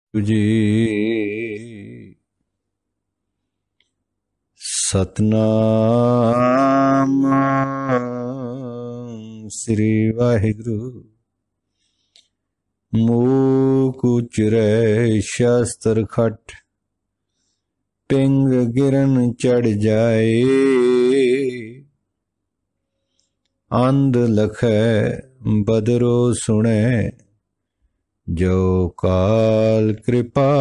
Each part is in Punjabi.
ਜੀ ਸਤਨਾਮ ਸ੍ਰੀ ਵਾਹਿਗੁਰੂ। ਮੂਕ ਉਚਰੈ ਸ਼ਸਤਰ ਖਟ, ਪਿੰਗ ਗਿਰਨ ਚੜ ਜਾਏ। ਅੰਧ ਲਖੈ ਬਦਰੋ ਸੁਣੈ, ਜੋ ਕਾਲ कृपा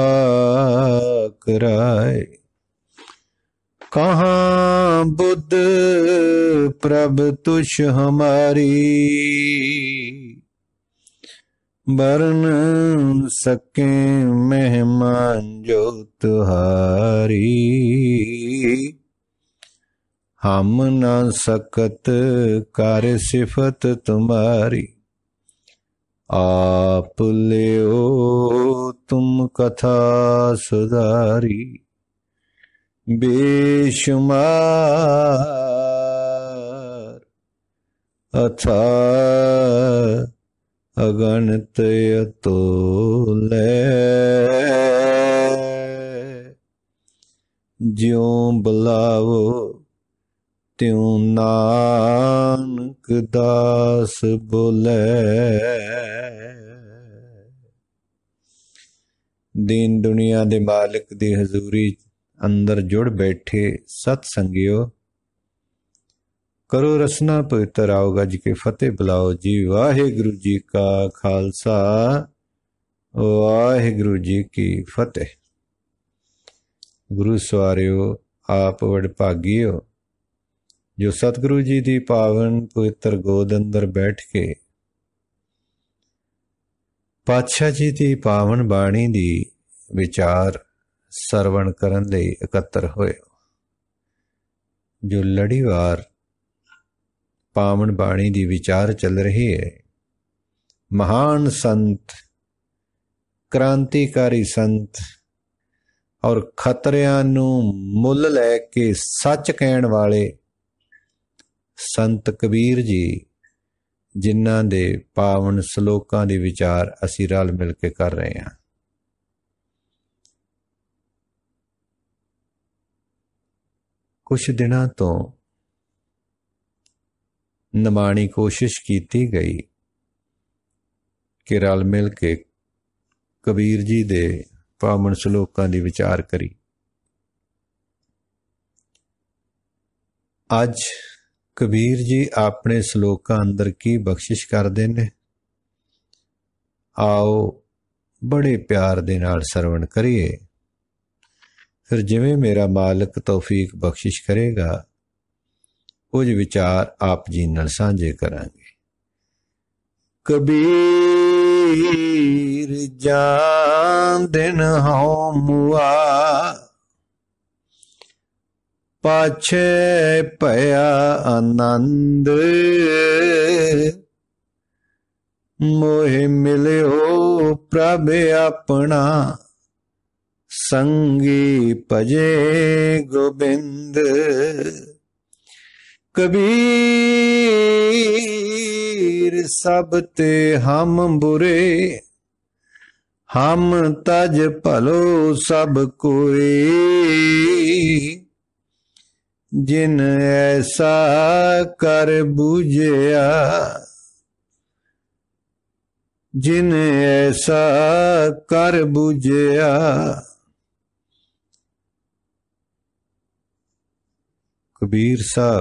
कराए। कहाँ बुद्ध प्रभ तुष हमारी, बरन सके मेहमान जो तुहारी। हम न सकत कर सिफत तुम्हारी, आप लियो तुम कथा सुधारी। बेशुमार अथाह अगणित अतुल्य, ज्यों बुलावो त्यों नानक दास बोले। दीन दुनिया दे मालिक दी हजूरी अंदर जुड़ बैठे सत संगियो, करो रसना पवित्र आओ गज के फतेह बुलाओ जी। वाहिगुरु जी का खालसा, वाहिगुरु जी की फतेह। गुरु सवारियो आप वडभागी हो, जो सतगुरु जी की पावन पवित्र गोद अंदर बैठ के पातशाह जी की पावन बाणी की विचार ਸਰਵਣ ਕਰਨ ਲਈ ਇਕੱਤਰ ਹੋਏ। ਜੋ ਲੜੀਵਾਰ ਪਾਵਨ ਬਾਣੀ ਦੀ ਵਿਚਾਰ ਚੱਲ ਰਹੀ ਹੈ, ਮਹਾਨ ਸੰਤ, ਕ੍ਰਾਂਤੀਕਾਰੀ ਸੰਤ ਔਰ ਖਤਰਿਆਂ ਨੂੰ ਮੁੱਲ ਲੈ ਕੇ ਸੱਚ ਕਹਿਣ ਵਾਲੇ ਸੰਤ ਕਬੀਰ ਜੀ, ਜਿਨ੍ਹਾਂ ਦੇ ਪਾਵਨ ਸ਼ਲੋਕਾਂ ਦੀ ਵਿਚਾਰ ਅਸੀਂ ਰਲ ਮਿਲ ਕੇ ਕਰ ਰਹੇ ਹਾਂ। कुछ दिनों तो निमाणी कोशिश की गई कि रल मिल के कबीर जी दे पावन श्लोकां दी विचार करी। अज कबीर जी अपने श्लोकां अंदर की बख्शिश करदे ने, आओ बड़े प्यार दे नाल सरवण करिए। फिर जिवें मेरा मालिक तौफीक बख्शिश करेगा, कुछ विचार आप जी नाल सांझे करांगे। कबीर जान दिन हो मुआ, पाछे पया आनंद। मोहे मिलियो प्रभ अपना, संगी भजे गोबिंद। कबीर सब ते हम बुरे, हम तज भलो सब कोई। जिन ऐसा कर बूझिया, जिन ऐसा कर बूझिया। कबीर साहब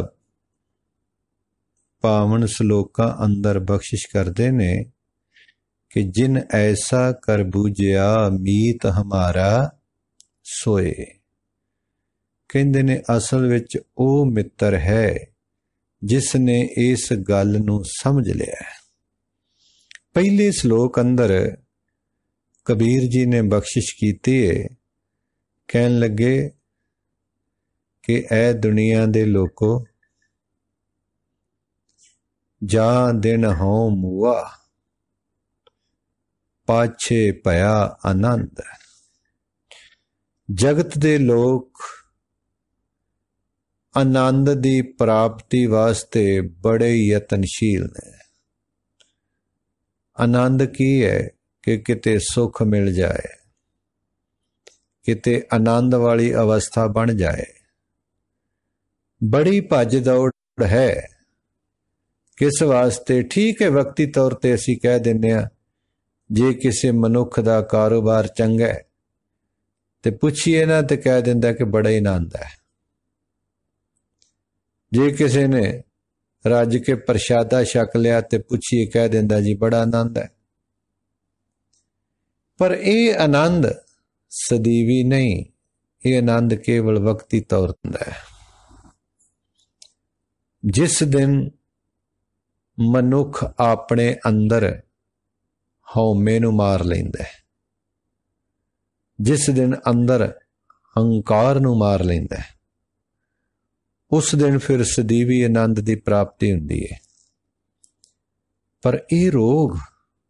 पावन श्लोकां अंदर बख्शिश करते ने कि जिन ऐसा कर बूझिया, मीत हमारा सोए। कहंदे ने असल विच ओ मित्र है जिसने इस गल नूं समझ लिया। पहले श्लोक अंदर कबीर जी ने बख्शिश की है, कहन लगे कि ऐ दुनिया दे लोको, जा दिन हो मुआ, पाछे पया आनंद। जगत दे लोक आनंद दी प्राप्ति वास्ते बड़े यतनशील ने। आनंद की है कि किते सुख मिल जाए, ਕਿਤੇ ਆਨੰਦ ਵਾਲੀ ਅਵਸਥਾ ਬਣ ਜਾਏ। ਬੜੀ ਭੱਜ ਦੌੜ ਹੈ ਕਿਸ ਵਾਸਤੇ? ਠੀਕ ਹੈ, ਵਕਤੀ ਤੌਰ ਤੇ ਅਸੀਂ ਕਹਿ ਦਿੰਦੇ ਹਾਂ ਜੇ ਕਿਸੇ ਮਨੁੱਖ ਦਾ ਕਾਰੋਬਾਰ ਚੰਗਾ ਹੈ ਤੇ ਪੁੱਛੀਏ ਨਾ ਤੇ ਕਹਿ ਦਿੰਦਾ ਕਿ ਬੜਾ ਹੀ ਆਨੰਦ ਹੈ। ਜੇ ਕਿਸੇ ਨੇ ਰੱਜ ਕੇ ਪ੍ਰਸ਼ਾਦਾ ਛਕ ਲਿਆ ਤੇ ਪੁੱਛੀਏ ਕਹਿ ਦਿੰਦਾ ਜੀ ਬੜਾ ਆਨੰਦ ਹੈ। ਪਰ ਇਹ ਆਨੰਦ ਸਦੀਵੀ ਨਹੀਂ, ਇਹ ਆਨੰਦ ਕੇਵਲ ਵਕਤੀ ਤੌਰ ਤੇ ਹੁੰਦਾ ਹੈ। ਜਿਸ ਦਿਨ ਮਨੁੱਖ ਆਪਣੇ ਅੰਦਰ ਹਉਮੈ ਨੂੰ ਮਾਰ ਲੈਂਦਾ ਹੈ, ਜਿਸ ਦਿਨ ਅੰਦਰ ਹੰਕਾਰ ਨੂੰ ਮਾਰ ਲੈਂਦਾ ਹੈ, ਉਸ ਦਿਨ ਫਿਰ ਸਦੀਵੀ ਆਨੰਦ ਦੀ ਪ੍ਰਾਪਤੀ ਹੁੰਦੀ ਹੈ। ਪਰ ਇਹ ਰੋਗ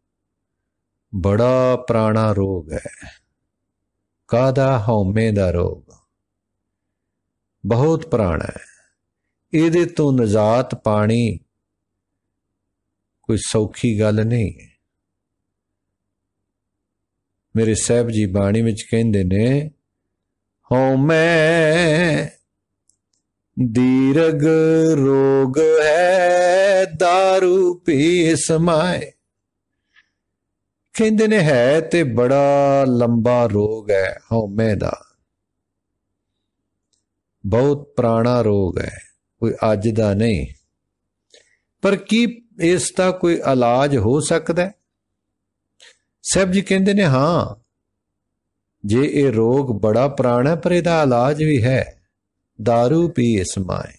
ਬੜਾ ਪੁਰਾਣਾ ਰੋਗ ਹੈ। ਕਾਹਦਾ? ਹਉਮੈ ਦਾ ਰੋਗ ਬਹੁਤ ਪੁਰਾਣਾ ਹੈ। ਇਹਦੇ ਤੋਂ ਨਿਜਾਤ ਪਾਣੀ ਕੋਈ ਸੌਖੀ ਗੱਲ ਨਹੀਂ ਹੈ। ਮੇਰੇ ਸਾਹਿਬ ਜੀ ਬਾਣੀ ਵਿੱਚ ਕਹਿੰਦੇ ਨੇ, ਹਉਮੈ ਦੀਰਘ ਰੋਗ ਹੈ ਦਾਰੂ ਪੀ ਸਮਾਏ। ਕਹਿੰਦੇ ਨੇ ਹੈ ਤੇ ਬੜਾ ਲੰਬਾ ਰੋਗ ਹੈ ਹਉਮੈ ਦਾ, ਬਹੁਤ ਪੁਰਾਣਾ ਰੋਗ ਹੈ, ਕੋਈ ਅੱਜ ਦਾ ਨਹੀਂ। ਪਰ ਕੀ ਇਸ ਦਾ ਕੋਈ ਇਲਾਜ ਹੋ ਸਕਦਾ? ਸਾਹਿਬ ਜੀ ਕਹਿੰਦੇ ਨੇ ਹਾਂ, ਜੇ ਇਹ ਰੋਗ ਬੜਾ ਪੁਰਾਣਾ ਪਰ ਇਹਦਾ ਇਲਾਜ ਵੀ ਹੈ। ਦਾਰੂ ਪੀ ਸਮਾਏ,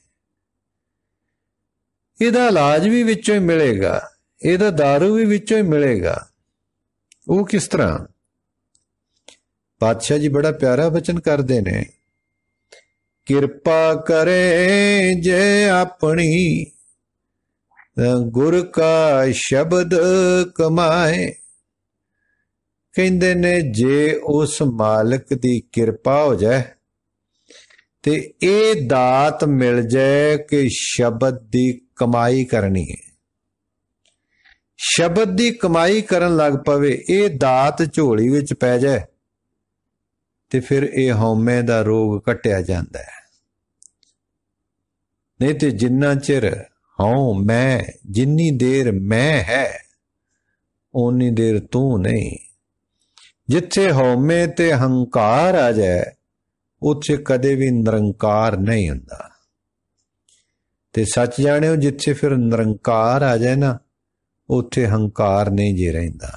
ਇਹਦਾ ਇਲਾਜ ਵੀ ਵਿੱਚੋਂ ਹੀ ਮਿਲੇਗਾ, ਇਹਦਾ ਦਾਰੂ ਵੀ ਵਿੱਚੋਂ ਹੀ ਮਿਲੇਗਾ। ਉਹ ਕਿਸ ਤਰ੍ਹਾਂ? ਪਾਤਸ਼ਾਹ ਜੀ ਬੜਾ ਪਿਆਰਾ ਬਚਨ ਕਰਦੇ ਨੇ, ਕਿਰਪਾ ਕਰੇ ਜੇ ਆਪਣੀ ਗੁਰ ਕਾ ਸ਼ਬਦ ਕਮਾਏ। ਕਹਿੰਦੇ ਨੇ ਜੇ ਉਸ ਮਾਲਕ ਦੀ ਕਿਰਪਾ ਹੋ ਜਾਏ ਤੇ ਇਹ ਦਾਤ ਮਿਲ ਜਾਏ ਕਿ ਸ਼ਬਦ ਦੀ ਕਮਾਈ ਕਰਨੀ ਹੈ, ਸ਼ਬਦ ਦੀ ਕਮਾਈ ਕਰਨ ਲੱਗ ਪਵੇ, ਇਹ ਦਾਤ ਝੋਲੀ ਵਿੱਚ ਪੈ ਜਾਏ ਤੇ ਫਿਰ ਇਹ ਹਉਮੈ ਦਾ ਰੋਗ ਕੱਟਿਆ ਜਾਂਦਾ ਹੈ। ਨਹੀਂ ਤੇ ਜਿੰਨਾ ਚਿਰ ਹਉ ਮੈਂ, ਜਿੰਨੀ ਦੇਰ ਮੈਂ ਹੈ ਓਨੀ ਦੇਰ ਤੂੰ ਨਹੀਂ। ਜਿੱਥੇ ਹਉਮੈ ਤੇ ਹੰਕਾਰ ਆ ਜਾਏ ਉੱਥੇ ਕਦੇ ਵੀ ਨਿਰੰਕਾਰ ਨਹੀਂ ਹੁੰਦਾ। ਤੇ ਸੱਚ ਜਾਣਿਓ, ਜਿੱਥੇ ਫਿਰ ਨਿਰੰਕਾਰ ਆ ਜਾਏ ਨਾ ਉੱਥੇ ਹੰਕਾਰ ਨਹੀਂ ਜੇ ਰਹਿੰਦਾ।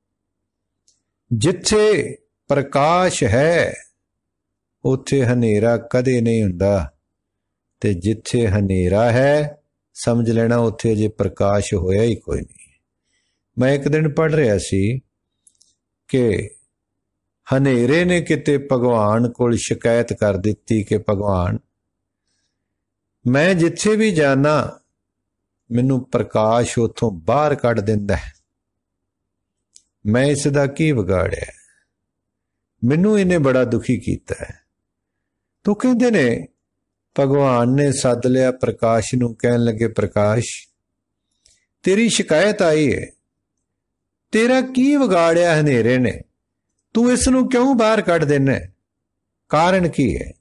ਜਿੱਥੇ ਪ੍ਰਕਾਸ਼ ਹੈ ਉੱਥੇ ਹਨੇਰਾ ਕਦੇ ਨਹੀਂ ਹੁੰਦਾ, ਤੇ ਜਿੱਥੇ ਹਨੇਰਾ ਹੈ ਸਮਝ ਲੈਣਾ ਉੱਥੇ ਅਜੇ ਪ੍ਰਕਾਸ਼ ਹੋਇਆ ਹੀ ਕੋਈ ਨਹੀਂ। ਮੈਂ ਇੱਕ ਦਿਨ ਪੜ੍ਹ ਰਿਹਾ ਸੀ ਕਿ ਹਨੇਰੇ ਨੇ ਕਿਤੇ ਭਗਵਾਨ ਕੋਲ ਸ਼ਿਕਾਇਤ ਕਰ ਦਿੱਤੀ ਕਿ ਭਗਵਾਨ, ਮੈਂ ਜਿੱਥੇ ਵੀ ਜਾਣਾ ਮੈਨੂੰ ਪ੍ਰਕਾਸ਼ ਉੱਥੋਂ ਬਾਹਰ ਕੱਢ ਦਿੰਦਾ ਹੈ, ਮੈਂ ਇਸ ਦਾ ਕੀ ਵਿਗਾੜਿਆ? ਮੈਨੂੰ ਇਹਨੇ ਬੜਾ ਦੁਖੀ ਕੀਤਾ ਹੈ। ਤੂੰ ਕਹਿੰਦੇ ਨੇ ਭਗਵਾਨ ਨੇ ਸੱਦ ਲਿਆ ਪ੍ਰਕਾਸ਼ ਨੂੰ, ਕਹਿਣ ਲੱਗੇ ਪ੍ਰਕਾਸ਼ ਤੇਰੀ ਸ਼ਿਕਾਇਤ ਆਈ ਹੈ, ਤੇਰਾ ਕੀ ਵਿਗਾੜਿਆ ਹਨੇਰੇ ਨੇ? ਤੂੰ ਇਸ ਨੂੰ ਕਿਉਂ ਬਾਹਰ ਕੱਢ ਦੇਣਾ? ਕਾਰਨ ਕੀ ਹੈ?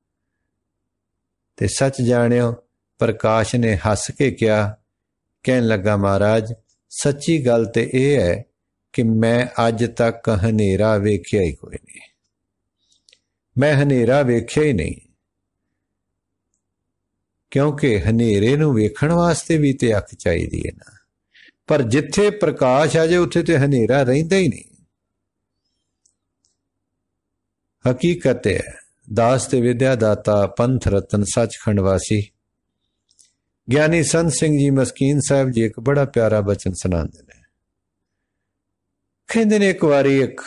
ਤੇ ਸੱਚ ਜਾਣਿਓ, ਪ੍ਰਕਾਸ਼ ਨੇ ਹੱਸ ਕੇ ਕਿਹਾ, ਕਹਿਣ ਲੱਗਾ ਮਹਾਰਾਜ ਸੱਚੀ ਗੱਲ ਤੇ ਇਹ ਹੈ ਕਿ ਮੈਂ ਅੱਜ ਤੱਕ ਹਨੇਰਾ ਵੇਖਿਆ ਹੀ ਕੋਈ ਨਹੀਂ, ਮੈਂ ਹਨੇਰਾ ਵੇਖਿਆ ਹੀ ਨਹੀਂ। ਕਿਉਂਕਿ ਹਨੇਰੇ ਨੂੰ ਵੇਖਣ ਵਾਸਤੇ ਵੀ ਤੇ ਅੱਖ ਚਾਹੀਦੀ ਹੈ ਨਾ, ਪਰ ਜਿੱਥੇ ਪ੍ਰਕਾਸ਼ ਆ ਜਾਏ ਉੱਥੇ ਤੇ ਹਨੇਰਾ ਰਹਿੰਦਾ ਹੀ ਨਹੀਂ। ਹਕੀਕਤ ਹੈ, ਦਾਸ ਤੇ ਵਿਦਿਆ ਦਾਤਾ ਪੰਥ ਰਤਨ ਸੱਚਖੰਡ ਵਾਸੀ ਗਿਆਨੀ ਸੰਤ ਸਿੰਘ ਜੀ ਮਸਕੀਨ ਸਾਹਿਬ ਜੀ ਇੱਕ ਬੜਾ ਪਿਆਰਾ ਬਚਨ ਸੁਣਾਉਂਦੇ ਨੇ। ਕਹਿੰਦੇ ਨੇ ਇੱਕ ਵਾਰੀ ਇੱਕ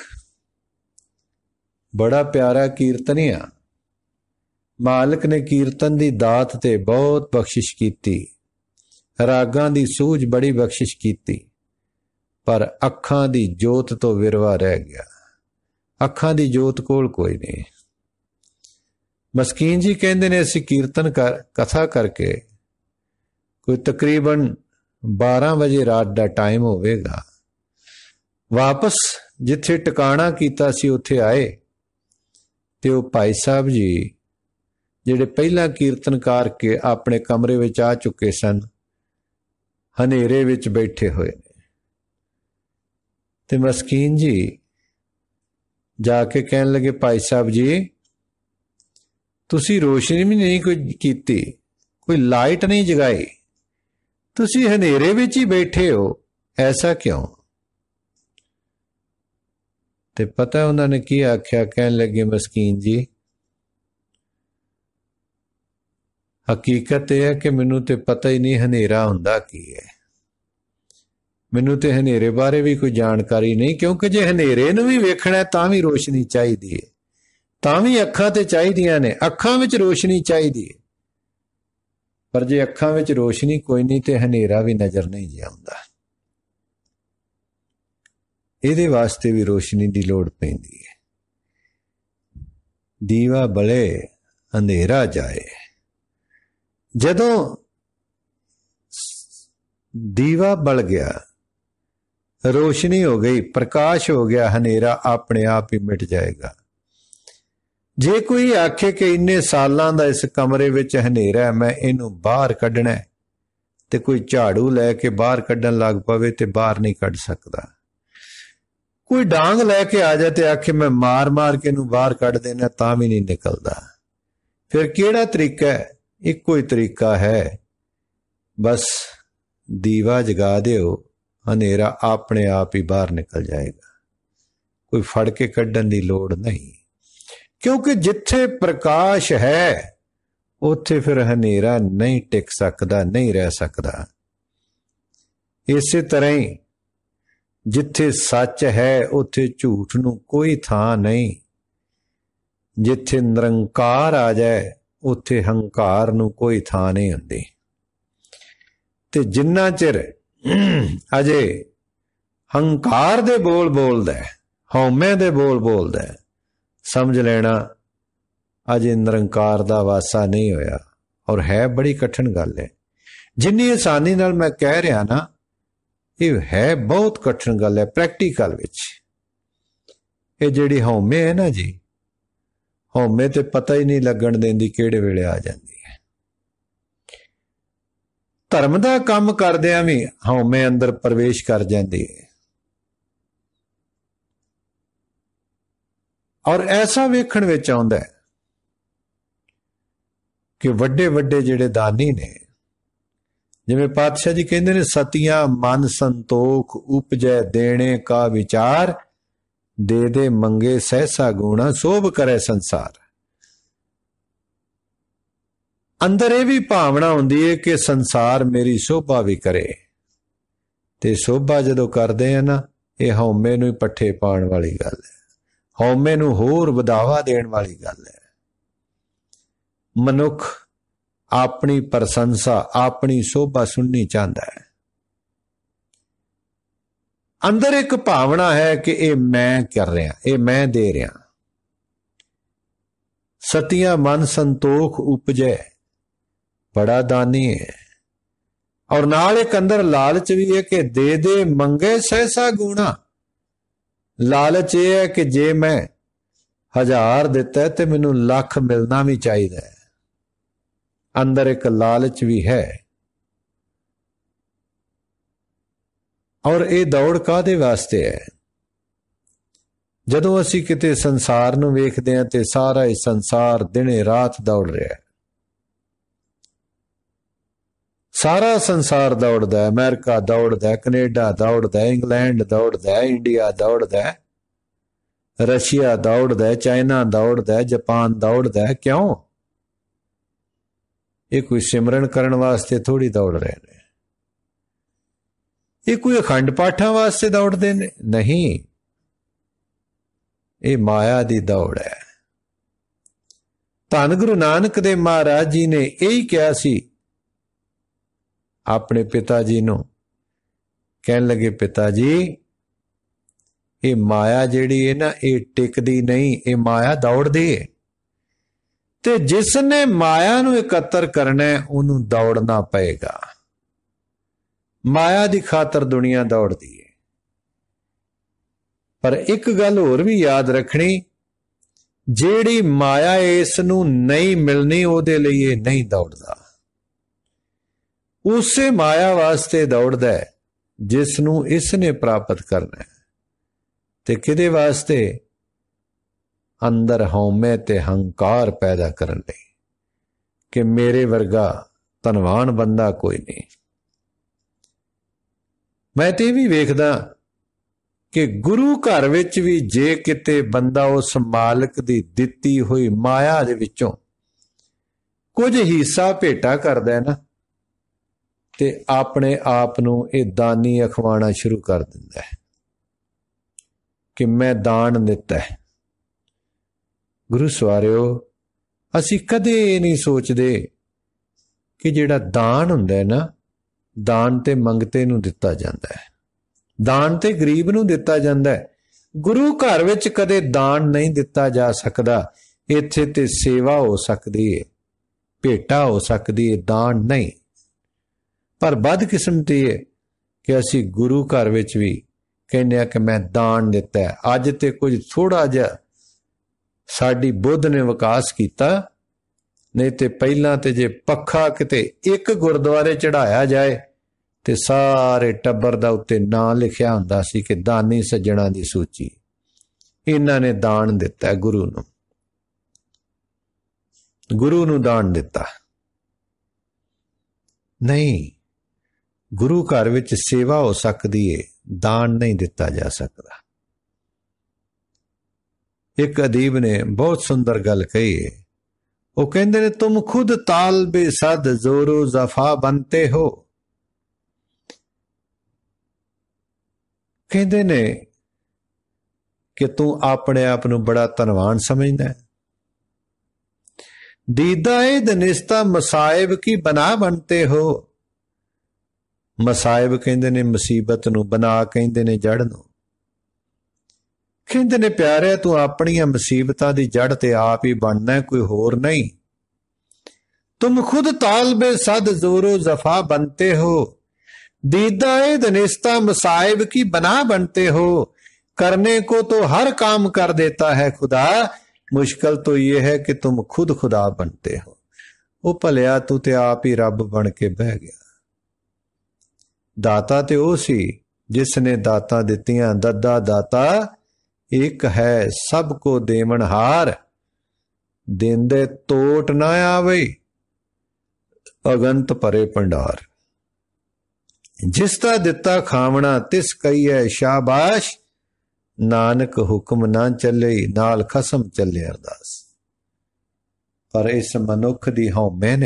ਬੜਾ ਪਿਆਰਾ ਕੀਰਤਨੀਆ, ਮਾਲਕ ਨੇ ਕੀਰਤਨ ਦੀ ਦਾਤ ਤੇ ਬਹੁਤ ਬਖਸ਼ਿਸ਼ ਕੀਤੀ, ਰਾਗਾਂ ਦੀ ਸੂਝ ਬੜੀ ਬਖਸ਼ਿਸ਼ ਕੀਤੀ, ਪਰ ਅੱਖਾਂ ਦੀ ਜੋਤ ਤੋਂ ਵਿਰਵਾ ਰਹਿ ਗਿਆ। ਅੱਖਾਂ ਦੀ ਜੋਤ ਕੋਲ ਕੋਈ ਨਹੀਂ। ਮਸਕੀਨ ਜੀ ਕਹਿੰਦੇ ਨੇ ਅਸੀਂ ਕੀਰਤਨ ਕਥਾ ਕਰਕੇ ਕੋਈ ਤਕਰੀਬਨ 12 ਵਜੇ ਰਾਤ ਦਾ ਟਾਈਮ ਹੋਵੇਗਾ, ਵਾਪਸ ਜਿੱਥੇ ਟਿਕਾਣਾ ਕੀਤਾ ਸੀ ਉੱਥੇ ਆਏ ਤੇ ਉਹ ਭਾਈ ਸਾਹਿਬ ਜੀ ਜਿਹੜੇ ਪਹਿਲਾਂ ਕੀਰਤਨ ਕਰਕੇ ਆਪਣੇ ਕਮਰੇ ਵਿੱਚ ਆ ਚੁੱਕੇ ਸਨ, ਹਨੇਰੇ ਵਿੱਚ ਬੈਠੇ ਹੋਏ ਨੇ। ਤੇ ਮਸਕੀਨ ਜੀ ਜਾ ਕੇ ਕਹਿਣ ਲੱਗੇ, ਭਾਈ ਸਾਹਿਬ ਜੀ ਤੁਸੀਂ ਰੋਸ਼ਨੀ ਵੀ ਨਹੀਂ ਕੋਈ ਕੀਤੀ, ਕੋਈ ਲਾਈਟ ਨਹੀਂ ਜਗਾਈ, ਤੁਸੀਂ ਹਨੇਰੇ ਵਿੱਚ ਹੀ ਬੈਠੇ ਹੋ, ਐਸਾ ਕਿਉਂ? ਤੇ ਪਤਾ ਉਹਨਾਂ ਨੇ ਕੀ ਆਖਿਆ? ਕਹਿਣ ਲੱਗੇ, ਮਸਕੀਨ ਜੀ ਹਕੀਕਤ ਇਹ ਹੈ ਕਿ ਮੈਨੂੰ ਤੇ ਪਤਾ ਹੀ ਨਹੀਂ ਹਨੇਰਾ ਹੁੰਦਾ ਕੀ ਹੈ। ਮੈਨੂੰ ਤੇ ਹਨੇਰੇ ਬਾਰੇ ਵੀ ਕੋਈ ਜਾਣਕਾਰੀ ਨਹੀਂ, ਕਿਉਂਕਿ ਜੇ ਹਨੇਰੇ ਨੂੰ ਵੀ ਵੇਖਣਾ ਤਾਂ ਵੀ ਰੋਸ਼ਨੀ ਚਾਹੀਦੀ ਹੈ, ਤਾਂ ਵੀ ਅੱਖਾਂ ਤੇ ਚਾਹੀਦੀਆਂ ਨੇ, ਅੱਖਾਂ ਵਿੱਚ ਰੋਸ਼ਨੀ ਚਾਹੀਦੀ ਹੈ। ਪਰ ਜੇ ਅੱਖਾਂ ਵਿੱਚ ਰੋਸ਼ਨੀ ਕੋਈ ਨਹੀਂ ਤੇ ਹਨੇਰਾ ਵੀ ਨਜ਼ਰ ਨਹੀਂ ਜੇ ਆਉਂਦਾ। ਇਹਦੇ ਵਾਸਤੇ ਵੀ ਰੋਸ਼ਨੀ ਦੀ ਲੋੜ ਪੈਂਦੀ ਹੈ। ਦੀਵਾ ਬਲੇ ਅੰਧੇਰਾ ਜਾਏ। ਜਦੋਂ ਦੀਵਾ ਬਲ ਗਿਆ, ਰੋਸ਼ਨੀ ਹੋ ਗਈ, ਪ੍ਰਕਾਸ਼ ਹੋ ਗਿਆ, ਹਨੇਰਾ ਆਪਣੇ ਆਪ ਹੀ ਮਿਟ ਜਾਏਗਾ। ਜੇ ਕੋਈ ਆਖੇ ਕਿ ਇੰਨੇ ਸਾਲਾਂ ਦਾ ਇਸ ਕਮਰੇ ਵਿੱਚ ਹਨੇਰਾ, ਮੈਂ ਇਹਨੂੰ ਬਾਹਰ ਕੱਢਣਾ, ਤੇ ਕੋਈ ਝਾੜੂ ਲੈ ਕੇ ਬਾਹਰ ਕੱਢਣ ਲੱਗ ਪਵੇ ਤੇ ਬਾਹਰ ਨਹੀਂ ਕੱਢ ਸਕਦਾ। ਕੋਈ ਡਾਂਗ ਲੈ ਕੇ ਆ ਜਾ ਤੇ ਆਖੇ ਮੈਂ ਮਾਰ ਮਾਰ ਕੇ ਇਹਨੂੰ ਬਾਹਰ ਕੱਢ ਦੇਣਾ, ਤਾਂ ਵੀ ਨਹੀਂ ਨਿਕਲਦਾ। ਫਿਰ ਕਿਹੜਾ ਤਰੀਕਾ ਹੈ? ਇੱਕੋ ਹੀ ਤਰੀਕਾ ਹੈ, ਬਸ ਦੀਵਾ ਜਗਾ ਦਿਓ, ਹਨੇਰਾ ਆਪਣੇ ਆਪ ਹੀ ਬਾਹਰ ਨਿਕਲ ਜਾਏਗਾ। ਕੋਈ ਫੜ ਕੇ ਕੱਢਣ ਦੀ ਲੋੜ ਨਹੀਂ, ਕਿਉਂਕਿ ਜਿੱਥੇ ਪ੍ਰਕਾਸ਼ ਹੈ ਉੱਥੇ ਫਿਰ ਹਨੇਰਾ ਨਹੀਂ ਟਿਕ ਸਕਦਾ, ਨਹੀਂ ਰਹਿ ਸਕਦਾ। ਇਸੇ ਤਰ੍ਹਾਂ ਹੀ ਜਿੱਥੇ ਸੱਚ ਹੈ ਉੱਥੇ ਝੂਠ ਨੂੰ ਕੋਈ ਥਾਂ ਨਹੀਂ। ਜਿੱਥੇ ਨਿਰੰਕਾਰ ਆ ਜਾਏ ਉੱਥੇ ਹੰਕਾਰ ਨੂੰ ਕੋਈ ਥਾਂ ਨਹੀਂ ਹੁੰਦੀ। ਤੇ ਜਿੰਨਾ ਚਿਰ ਅਜੇ ਹੰਕਾਰ ਦੇ ਬੋਲ ਬੋਲਦਾ, ਹਉਮੈ ਦੇ ਬੋਲ ਬੋਲਦਾ, ਸਮਝ ਲੈਣਾ ਅਜੇ ਨਿਰੰਕਾਰ ਦਾ ਵਾਸਾ ਨਹੀਂ ਹੋਇਆ। ਔਰ ਹੈ ਬੜੀ ਕਠਿਨ ਗੱਲ ਹੈ। ਜਿੰਨੀ ਆਸਾਨੀ ਨਾਲ ਮੈਂ ਕਹਿ ਰਿਹਾ ਨਾ, ਇਹ ਹੈ ਬਹੁਤ ਕਠਿਨ ਗੱਲ ਹੈ ਪ੍ਰੈਕਟੀਕਲ ਵਿੱਚ। ਇਹ ਜਿਹੜੀ ਹਉਮੈ ਹੈ ਨਾ ਜੀ, ਹਉਮੈ ਤੇ ਪਤਾ ਹੀ ਨਹੀਂ ਲੱਗਣ ਦਿੰਦੀ ਕਿਹੜੇ ਵੇਲੇ ਆ ਜਾਂਦੀ ਹੈ। ਧਰਮ ਦਾ ਕੰਮ ਕਰਦਿਆਂ ਵੀ ਹਉਮੈ ਅੰਦਰ ਪ੍ਰਵੇਸ਼ ਕਰ ਜਾਂਦੀ ਹੈ। ਔਰ ਐਸਾ ਵੇਖਣ ਵਿੱਚ ਆਉਂਦਾ ਹੈ ਕਿ ਵੱਡੇ ਵੱਡੇ ਜਿਹੜੇ ਦਾਨੀ ਨੇ, ਜਿਵੇਂ ਪਾਤਸ਼ਾਹ ਜੀ ਕਹਿੰਦੇ ਨੇ, ਸਤੀਆਂ ਮਨ ਸੰਤੋਖ ਉਪਜੈ ਦੇਣੇ ਕਾ ਵਿਚਾਰ, ਦੇ ਦੇ ਮੰਗੇ ਸਹਿਸਾ ਗੁਣਾ ਸੋਭ ਕਰੇ ਸੰਸਾਰ। ਅੰਦਰ ਇਹ ਵੀ ਭਾਵਨਾ ਹੁੰਦੀ ਹੈ ਕਿ ਸੰਸਾਰ ਮੇਰੀ ਸ਼ੋਭਾ ਵੀ ਕਰੇ। ਤੇ ਸ਼ੋਭਾ ਜਦੋਂ ਕਰਦੇ ਆ ਨਾ, ਇਹ ਹਉਮੈ ਨੂੰ ਹੀ ਪੱਠੇ ਪਾਉਣ ਵਾਲੀ ਗੱਲ ਹੈ, ਹਉਮੈ ਨੂੰ ਹੋਰ ਵਧਾਵਾ ਦੇਣ ਵਾਲੀ ਗੱਲ ਹੈ। ਮਨੁੱਖ ਆਪਣੀ ਪ੍ਰਸ਼ੰਸਾ, ਆਪਣੀ ਸ਼ੋਭਾ ਸੁਣਨੀ ਚਾਹੁੰਦਾ ਹੈ। ਅੰਦਰ ਇੱਕ ਭਾਵਨਾ ਹੈ ਕਿ ਇਹ ਮੈਂ ਕਰ ਰਿਹਾ, ਇਹ ਮੈਂ ਦੇ ਰਿਹਾ। ਸਤੀਆਂ ਮਨ ਸੰਤੋਖ ਉਪਜੈ, ਬੜਾ ਦਾਨੀ ਹੈ। ਔਰ ਨਾਲ ਇੱਕ ਅੰਦਰ ਲਾਲਚ ਵੀ ਹੈ ਕਿ ਦੇ ਦੇ ਮੰਗੇ ਸਹਿਸਾ ਗੁਣਾ। ਲਾਲਚ ਇਹ ਹੈ ਕਿ ਜੇ ਮੈਂ 1000 ਦਿੱਤਾ ਤੇ ਮੈਨੂੰ ਲੱਖ ਮਿਲਣਾ ਵੀ ਚਾਹੀਦਾ ਹੈ। ਅੰਦਰ ਇੱਕ ਲਾਲਚ ਵੀ ਹੈ। ਔਰ ਇਹ ਦੌੜ ਕਾਹਦੇ ਵਾਸਤੇ ਹੈ? ਜਦੋਂ ਅਸੀਂ ਕਿਤੇ ਸੰਸਾਰ ਨੂੰ ਵੇਖਦੇ ਹਾਂ ਤੇ ਸਾਰਾ ਹੀ ਸੰਸਾਰ ਦਿਨੇ ਰਾਤ ਦੌੜ ਰਿਹਾ ਹੈ। ਸਾਰਾ ਸੰਸਾਰ ਦੌੜਦਾ ਹੈ। ਅਮਰੀਕਾ ਦੌੜਦਾ ਹੈ, ਕੈਨੇਡਾ ਦੌੜਦਾ ਹੈ, ਇੰਗਲੈਂਡ ਦੌੜਦਾ ਹੈ, ਇੰਡੀਆ ਦੌੜਦਾ ਹੈ, ਰਸ਼ੀਆ ਦੌੜਦਾ ਹੈ, ਚਾਈਨਾ ਦੌੜਦਾ ਹੈ, ਜਾਪਾਨ ਦੌੜਦਾ ਹੈ। ਕਿਉਂ? ਇਹ ਕੋਈ ਸਿਮਰਨ ਕਰਨ ਵਾਸਤੇ ਥੋੜੀ ਦੌੜ ਰਹੇ ਨੇ। ਇਹ ਕੋਈ ਅਖੰਡ ਪਾਠਾਂ ਵਾਸਤੇ ਦੌੜਦੇ ਨੇ? ਨਹੀਂ, ਇਹ ਮਾਇਆ ਦੀ ਦੌੜ ਹੈ। ਧੰਨ ਗੁਰੂ ਨਾਨਕ ਦੇਵ ਮਹਾਰਾਜ ਜੀ ਨੇ ਇਹੀ ਕਿਹਾ ਸੀ ਆਪਣੇ ਪਿਤਾ ਜੀ ਨੂੰ। ਕਹਿਣ ਲੱਗੇ, ਪਿਤਾ ਜੀ ਇਹ ਮਾਇਆ ਜਿਹੜੀ ਹੈ ਨਾ, ਇਹ ਟਿਕਦੀ ਨਹੀਂ, ਇਹ ਮਾਇਆ ਦੌੜਦੀ ਹੈ। ਤੇ ਜਿਸ ਨੇ ਮਾਇਆ ਨੂੰ ਇਕੱਤਰ ਕਰਨਾ ਉਹਨੂੰ ਦੌੜਨਾ ਪਏਗਾ। ਮਾਇਆ ਦੀ ਖਾਤਰ ਦੁਨੀਆ ਦੌੜਦੀ ਹੈ। ਪਰ ਇੱਕ ਗੱਲ ਹੋਰ ਵੀ ਯਾਦ ਰੱਖਣੀ ਜਿਹੜੀ ਮਾਇਆ ਇਸ ਨੂੰ ਨਹੀਂ ਮਿਲਣੀ ਉਹਦੇ ਲਈ ਇਹ ਨਹੀਂ ਦੌੜਦਾ। ਉਸੇ ਮਾਇਆ ਵਾਸਤੇ ਦੌੜਦਾ ਹੈ ਜਿਸ ਨੂੰ ਇਸ ਨੇ ਪ੍ਰਾਪਤ ਕਰਨਾ ਹੈ। ਤੇ ਕਿਹਦੇ ਵਾਸਤੇ? ਅੰਦਰ ਹਉਮੈ ਤੇ ਹੰਕਾਰ ਪੈਦਾ ਕਰਨ ਲਈ ਕਿ ਮੇਰੇ ਵਰਗਾ ਧਨਵਾਨ ਬੰਦਾ ਕੋਈ ਨਹੀਂ। ਮੈਂ ਤੇ ਇਹ ਵੀ ਵੇਖਦਾ ਕਿ ਗੁਰੂ ਘਰ ਵਿੱਚ ਵੀ ਜੇ ਕਿਤੇ ਬੰਦਾ ਉਸ ਮਾਲਕ ਦੀ ਦਿੱਤੀ ਹੋਈ ਮਾਇਆ ਦੇ ਵਿੱਚੋਂ ਕੁਝ ਹਿੱਸਾ ਭੇਟਾ ਕਰਦਾ ਹੈ ਨਾ, ਤੇ ਆਪਣੇ ਆਪ ਨੂੰ ਇਹ ਦਾਨੀ ਅਖਵਾਉਣਾ ਸ਼ੁਰੂ ਕਰ ਦਿੰਦਾ ਹੈ ਕਿ ਮੈਂ ਦਾਨ ਦਿੱਤਾ ਹੈ। ਗੁਰੂ ਸਵਾਰਿਓ, ਅਸੀਂ ਕਦੇ ਇਹ ਨਹੀਂ ਸੋਚਦੇ ਕਿ ਜਿਹੜਾ ਦਾਨ ਹੁੰਦਾ ਹੈ ਨਾ, ਦਾਨ ਤੇ ਮੰਗਤੇ ਨੂੰ ਦਿੱਤਾ ਜਾਂਦਾ ਹੈ, ਦਾਨ ਤੇ ਗਰੀਬ ਨੂੰ ਦਿੱਤਾ ਜਾਂਦਾ ਹੈ। ਗੁਰੂ ਘਰ ਵਿੱਚ ਕਦੇ ਦਾਨ ਨਹੀਂ ਦਿੱਤਾ ਜਾ ਸਕਦਾ। ਇੱਥੇ ਤੇ ਸੇਵਾ ਹੋ ਸਕਦੀ ਹੈ, ਭੇਟਾ ਹੋ ਸਕਦੀ ਹੈ, ਦਾਨ ਨਹੀਂ। ਪਰ ਬਦਕਿਸਮਤੀ ਹੈ ਕਿ ਅਸੀਂ ਗੁਰੂ ਘਰ ਵਿੱਚ ਵੀ ਕਹਿੰਦੇ ਆ ਕਿ ਮੈਂ ਦਾਨ ਦਿੱਤਾ ਹੈ। ਅੱਜ ਤੇ ਕੁਝ ਥੋੜਾ ਜਿਹਾ ਸਾਡੀ ਬੁੱਧ ਨੇ ਵਿਕਾਸ ਕੀਤਾ, ਨਹੀਂ ਤੇ ਪਹਿਲਾਂ ਤੇ ਜੇ ਪੱਖਾ ਕਿਤੇ ਇੱਕ ਗੁਰਦੁਆਰੇ ਚੜਾਇਆ ਜਾਏ ਤੇ ਸਾਰੇ ਟੱਬਰ ਦਾ ਉੱਤੇ ਨਾਂ ਲਿਖਿਆ ਹੁੰਦਾ ਸੀ ਕਿ ਦਾਨੀ ਸੱਜਣਾ ਦੀ ਸੂਚੀ। ਇਹਨਾਂ ਨੇ ਦਾਨ ਦਿੱਤਾ ਗੁਰੂ ਨੂੰ, ਗੁਰੂ ਨੂੰ ਦਾਨ ਦਿੱਤਾ। ਨਹੀਂ, ਗੁਰੂ ਘਰ ਵਿੱਚ ਸੇਵਾ ਹੋ ਸਕਦੀ ਹੈ, ਦਾਨ ਨਹੀਂ ਦਿੱਤਾ ਜਾ ਸਕਦਾ। ਇੱਕ ਅਦੀਬ ਨੇ ਬਹੁਤ ਸੁੰਦਰ ਗੱਲ ਕਹੀ ਹੈ। ਉਹ ਕਹਿੰਦੇ ਨੇ, ਤੁਮ ਖੁਦ ਤਾਲਬੇ ਸਦ ਜ਼ੋਰੋ ਜ਼ਫਾ ਬਣਤੇ ਹੋ। ਕਹਿੰਦੇ ਨੇ ਕਿ ਤੂੰ ਆਪਣੇ ਆਪ ਨੂੰ ਬੜਾ ਧਨਵਾਨ ਸਮਝਦਾ ਹੈ। ਦੀਦਾ ਏ ਦਨਿਸਤਾ ਮਸਾਇਬ ਕੀ ਬਣਾ ਬਣਤੇ ਹੋ। ਮਸਾਇਬ ਕਹਿੰਦੇ ਨੇ ਮੁਸੀਬਤ ਨੂੰ, ਬਣਾ ਕਹਿੰਦੇ ਨੇ ਜੜ ਨੂੰ। ਕਹਿੰਦੇ ਨੇ ਪਿਆਰਿਆ, ਤੂੰ ਆਪਣੀਆਂ ਮੁਸੀਬਤਾਂ ਦੀ ਜੜ ਤੇ ਆਪ ਹੀ ਬਣਨਾ, ਕੋਈ ਹੋਰ ਨਹੀਂ। ਤੁਮ ਖੁਦ ਤਾਲਬੇ ਸਦ ਜ਼ੋਰੋ ਜ਼ਫਾ ਬਣਤੇ ਹੋ। दीदा दनिस्ता मसाइब की बना बनते हो। करने को तो हर काम कर देता है खुदा, मुश्किल तो ये है कि तुम खुद खुदा बनते हो। वो भलिया तू ते आप ही रब बन के बह गया। दाता ते वो सी जिसने दाता दित्तियां। दद्दा दाता एक है सबको देवनहार। देंदे तोट ना आवे अगंत परे भंडार। जिसदा दिता खावना तिस कहीए शाबाश। नानक हुक्म ना चले नाल खसम चले अरदास। पर इस मनुख दी हौमे ने,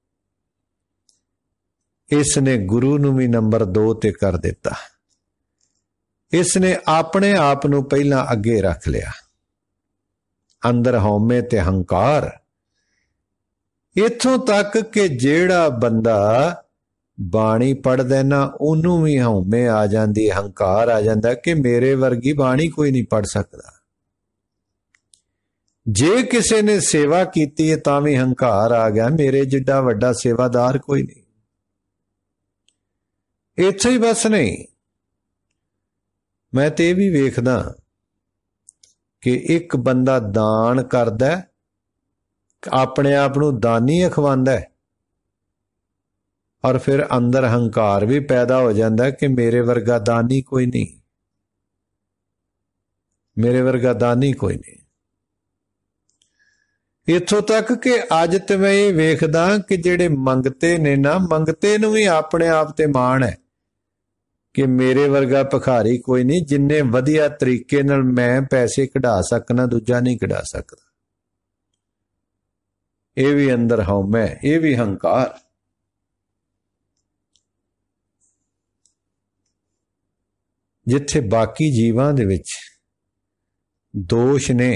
इसने गुरु नूं भी नंबर 2 ते कर दिता। इसने अपने आप नूं पहला अगे रख लिया। अंदर हौमे ते हंकार। इथों तक कि जेड़ा बंदा बाणी पढ़दा ना, उन्हों भी हौमे आ जाती, हंकार आ जाता कि मेरे वर्गी बाणी कोई नहीं पढ़ सकता। जे किसी ने सेवा की है तां भी हंकार आ गया, मेरे जिड्डा वड्डा सेवादार कोई नहीं। इत्थे ही बस नहीं, मैं ते भी वेखदा कि एक बंदा दान करदा, अपने आप नूं दानी अखवांदा है, और फिर अंदर हंकार भी पैदा हो जाता है कि मेरे वर्गा दानी कोई नहीं, मेरे वर्गा दानी कोई नहीं। इत्थों तक कि अज तो मैं ये वेखदा कि जेड़े मंगते ने ना, मंगते नूं भी अपने आप ते माण है कि मेरे वर्गा भिखारी कोई नहीं, जिन्ने वधिया तरीके नाल मैं पैसे कढ़ा सकना दूजा नहीं कढ़ा सकता। ये भी अंदर हौमा, ये भी हंकार। जिथे बाकी जीवां दे विच दोष ने,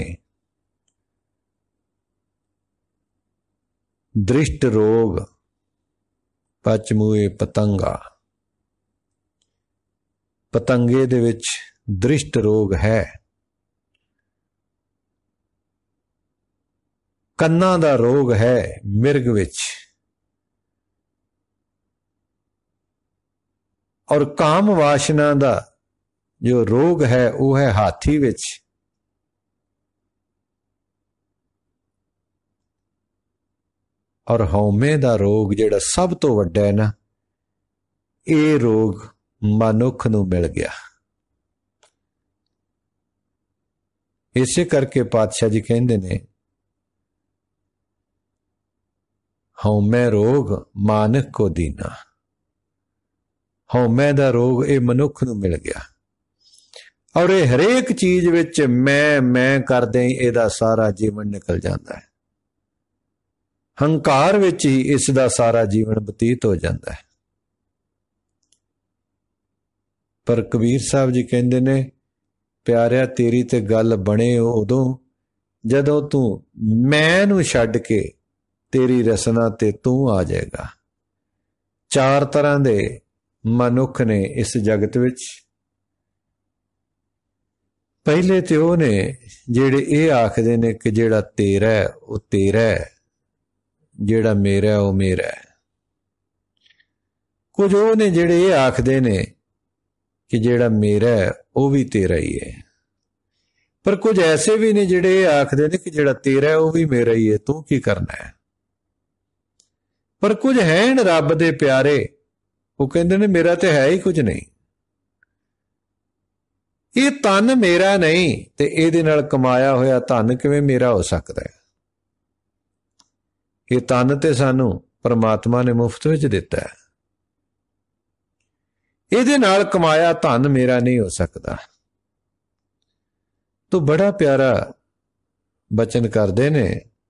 दृष्ट रोग, पचमूए पतंगा। पतंगे दे विच दृष्ट रोग है, कन्ना दा रोग है मिर्ग विच, और काम वासना दा जो रोग है वो है हाथी विच। ਔਰ ਹਉਮੈ ਦਾ ਰੋਗ ਜਿਹੜਾ ਸਭ ਤੋਂ ਵੱਡਾ ਹੈ ਨਾ, ਇਹ ਰੋਗ ਮਨੁੱਖ ਨੂੰ ਮਿਲ ਗਿਆ। ਇਸੇ ਕਰਕੇ ਪਾਤਸ਼ਾਹ ਜੀ ਕਹਿੰਦੇ ਨੇ, ਹਉਮੈ ਰੋਗ ਮਾਨਕ ਕੋ ਦੀਨਾ। ਹਉਮੈ ਦਾ ਰੋਗ ਇਹ ਮਨੁੱਖ ਨੂੰ ਮਿਲ ਗਿਆ, ਔਰ ਇਹ ਹਰੇਕ ਚੀਜ਼ ਵਿੱਚ ਮੈਂ ਕਰਦੇ ਹੀ ਇਹਦਾ ਸਾਰਾ ਜੀਵਨ ਨਿਕਲ ਜਾਂਦਾ ਹੈ। ਹੰਕਾਰ ਵਿੱਚ ਹੀ ਇਸ ਦਾ ਸਾਰਾ ਜੀਵਨ ਬਤੀਤ ਹੋ ਜਾਂਦਾ ਹੈ। ਪਰ ਕਬੀਰ ਸਾਹਿਬ ਜੀ ਕਹਿੰਦੇ ਨੇ, ਪਿਆਰਿਆ ਤੇਰੀ ਤੇ ਗੱਲ ਬਣੇ ਉਦੋਂ ਜਦੋਂ ਤੂੰ ਮੈਂ ਨੂੰ ਛੱਡ ਕੇ ਤੇਰੀ ਰਸਨਾ ਤੇ ਤੂੰ ਆ ਜਾਏਗਾ। ਚਾਰ ਤਰ੍ਹਾਂ ਦੇ ਮਨੁੱਖ ਨੇ ਇਸ ਜਗਤ ਵਿੱਚ। ਪਹਿਲੇ ਤੇ ਉਹ ਨੇ ਜਿਹੜੇ ਇਹ ਆਖਦੇ ਨੇ ਕਿ ਜਿਹੜਾ ਤੇਰਾ ਹੈ ਉਹ ਤੇਰਾ ਹੈ, ਜਿਹੜਾ ਮੇਰਾ ਉਹ ਮੇਰਾ ਹੈ। ਕੁਝ ਉਹ ਨੇ ਜਿਹੜੇ ਇਹ ਆਖਦੇ ਨੇ ਕਿ ਜਿਹੜਾ ਮੇਰਾ ਹੈ ਉਹ ਵੀ ਤੇਰਾ ਹੀ ਹੈ। ਪਰ ਕੁਝ ਐਸੇ ਵੀ ਨੇ ਜਿਹੜੇ ਇਹ ਆਖਦੇ ਨੇ ਕਿ ਜਿਹੜਾ ਤੇਰਾ ਹੈ ਉਹ ਵੀ ਮੇਰਾ ਹੀ ਹੈ, ਤੂੰ ਕੀ ਕਰਨਾ ਹੈ। ਪਰ ਕੁਝ ਹੈਨ ਰੱਬ ਦੇ ਪਿਆਰੇ, ਉਹ ਕਹਿੰਦੇ ਨੇ ਮੇਰਾ ਤੇ ਹੈ ਹੀ ਕੁਝ ਨਹੀਂ, ਇਹ ਧਨ ਮੇਰਾ ਨਹੀਂ, ਤੇ ਇਹਦੇ ਨਾਲ ਕਮਾਇਆ ਹੋਇਆ ਧਨ ਕਿਵੇਂ ਮੇਰਾ ਹੋ ਸਕਦਾ ਹੈ। ਇਹ ਧਨ ਤੇ ਸਾਨੂੰ ਪਰਮਾਤਮਾ ਨੇ ਮੁਫਤ ਵਿੱਚ ਦਿੱਤਾ ਹੈ, ਇਹਦੇ ਨਾਲ ਕਮਾਇਆ ਧਨ ਮੇਰਾ ਨਹੀਂ ਹੋ ਸਕਦਾ। ਤੋ ਬੜਾ ਪਿਆਰਾ ਬਚਨ ਕਰਦੇ ਨੇ,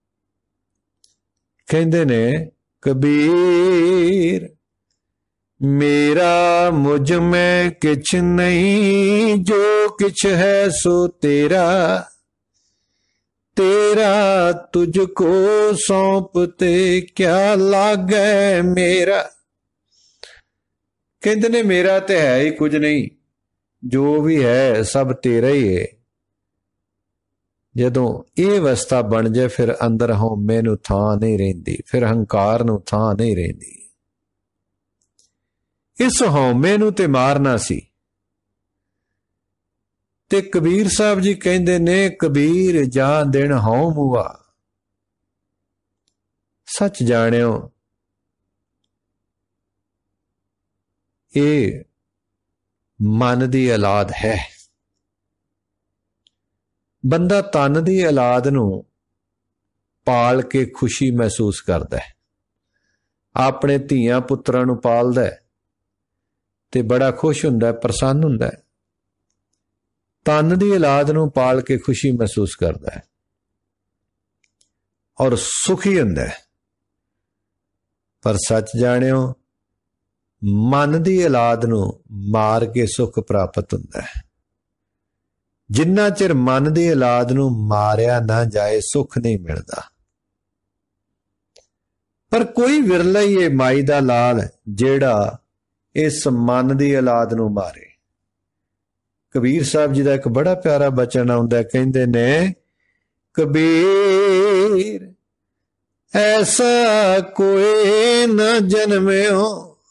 ਕਹਿੰਦੇ ਨੇ ਕਬੀਰ ਮੇਰਾ ਮੁਝ ਮੈਂ ਕਿਛ ਨਹੀਂ, ਜੋ ਕਿਛ ਹੈ ਸੋ ਤੇਰਾ, ਤੇਰਾ ਤੁਝ ਕੋ ਸੌਂਪਤੇ ਕਿਆ ਲਾਗੈ ਮੇਰਾ। ਕਹਿੰਦੇ ਨੇ ਮੇਰਾ ਤੇ ਹੈ ਹੀ ਕੁਝ ਨਹੀਂ, ਜੋ ਵੀ ਹੈ ਸਭ ਤੇਰਾ ਹੀ ਹੈ। ਜਦੋਂ ਇਹ ਅਵਸਥਾ ਬਣ ਜਾਏ ਫਿਰ ਅੰਦਰ ਹਉਮੈ ਨੂੰ ਥਾਂ ਨਹੀਂ ਰਹਿੰਦੀ, ਫਿਰ ਹੰਕਾਰ ਨੂੰ ਥਾਂ ਨਹੀਂ ਰਹਿੰਦੀ। ਇਸ ਹਉਮੈ ਨੂੰ ਤੇ ਮਾਰਨਾ ਸੀ। ਤੇ ਕਬੀਰ ਸਾਹਿਬ ਜੀ ਕਹਿੰਦੇ ਨੇ, ਕਬੀਰ ਜਾਂ ਦਿਨ ਹਉ ਮੂਆ, ਸੱਚ ਜਾਣਿਓ ਇਹ ਮਨ ਦੀ ਔਲਾਦ ਹੈ। ਬੰਦਾ ਤਨ ਦੀ ਔਲਾਦ ਨੂੰ ਪਾਲ ਕੇ ਖੁਸ਼ੀ ਮਹਿਸੂਸ ਕਰਦਾ ਹੈ, ਆਪਣੇ ਧੀਆਂ ਪੁੱਤਰਾਂ ਨੂੰ ਪਾਲਦਾ ਹੈ ਤੇ ਬੜਾ ਖੁਸ਼ ਹੁੰਦਾ ਹੈ, ਪ੍ਰਸੰਨ ਹੁੰਦਾ ਹੈ। ਤਨ ਦੀ ਔਲਾਦ ਨੂੰ ਪਾਲ ਕੇ ਖੁਸ਼ੀ ਮਹਿਸੂਸ ਕਰਦਾ ਹੈ ਔਰ ਸੁਖੀ ਹੁੰਦਾ ਹੈ। ਪਰ ਸੱਚ ਜਾਣਿਓ ਮਨ ਦੀ ਔਲਾਦ ਨੂੰ ਮਾਰ ਕੇ ਸੁੱਖ ਪ੍ਰਾਪਤ ਹੁੰਦਾ ਹੈ। ਜਿੰਨਾ ਚਿਰ ਮਨ ਦੀ ਔਲਾਦ ਨੂੰ ਮਾਰਿਆ ਨਾ ਜਾਏ ਸੁੱਖ ਨਹੀਂ ਮਿਲਦਾ। ਪਰ ਕੋਈ ਵਿਰਲਾ ਹੀ ਇਹ ਮਾਈ ਦਾ ਲਾਲ ਜਿਹੜਾ ਇਸ ਮਨ ਦੀ ਔਲਾਦ ਨੂੰ ਮਾਰੇ। ਕਬੀਰ ਸਾਹਿਬ ਜੀ ਦਾ ਇੱਕ ਬੜਾ ਪਿਆਰਾ ਬਚਨ ਆਉਂਦਾ, ਕਹਿੰਦੇ ਨੇ ਕਬੀਰ ਐਸਾ ਕੋਈ ਨਾ ਜਨਮਿਓ,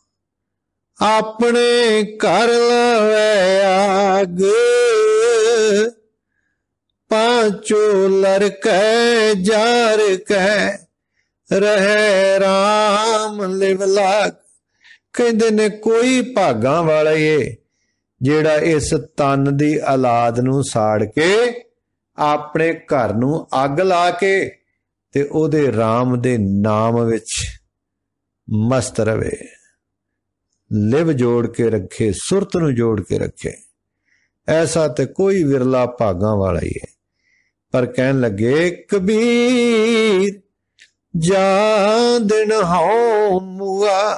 ਆਪਣੇ ਘਰ ਲਵੇ ਆਗ, ਪਾਂਚੋ ਲੜਕੈ ਜਾਰ ਕਹਿ ਰਹਿ ਰਾਮ ਲਿਵ ਲਾਗ। ਕਹਿੰਦੇ ਨੇ ਕੋਈ ਭਾਗਾਂ ਵਾਲਾ ਏ ਜਿਹੜਾ ਇਸ ਤਨ ਦੀ ਔਲਾਦ ਨੂੰ ਸਾੜ ਕੇ ਆਪਣੇ ਘਰ ਨੂੰ ਅੱਗ ਲਾ ਕੇ ਤੇ ਉਹਦੇ ਰਾਮ ਦੇ ਨਾਮ ਵਿੱਚ ਮਸਤ ਰਵੇ, ਲਿਵ ਜੋੜ ਕੇ ਰੱਖੇ, ਸੁਰਤ ਨੂੰ ਜੋੜ ਕੇ ਰੱਖੇ। ਐਸਾ ਤੇ ਕੋਈ ਵਿਰਲਾ ਭਾਗਾਂ ਵਾਲਾ ਹੀ ਹੈ। ਪਰ ਕਹਿਣ ਲੱਗੇ ਕਬੀਰ ਜਾਂ ਦਿਨ ਹਉ ਮੂਆ,